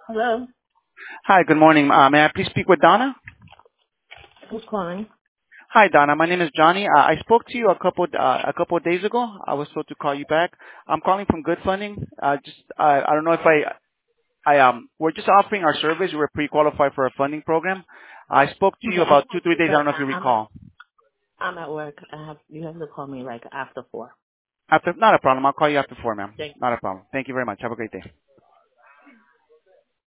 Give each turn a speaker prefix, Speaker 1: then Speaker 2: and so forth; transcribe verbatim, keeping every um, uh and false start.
Speaker 1: Hello?
Speaker 2: Hi, good morning. Uh, may I please speak with Donna?
Speaker 1: Who's calling?
Speaker 2: Hi, Donna. My name is Johnny. Uh, I spoke to you a couple uh, a couple of days ago. I was supposed to call you back. I'm calling from Good Funding. Uh, just uh, I don't know if I I um we're just offering our service. We're pre-qualified for a funding program. I spoke to
Speaker 1: Okay,
Speaker 2: you
Speaker 1: I
Speaker 2: about two
Speaker 1: can't
Speaker 2: three
Speaker 1: speak
Speaker 2: days. I don't
Speaker 1: right
Speaker 2: know if you
Speaker 1: now. I'm at
Speaker 2: recall.
Speaker 1: I'm at work. I have you have to call me like after four.
Speaker 2: After not a problem. I'll call you after four, ma'am.
Speaker 1: Thank
Speaker 2: Not a problem. Thank you very much. Have a great day.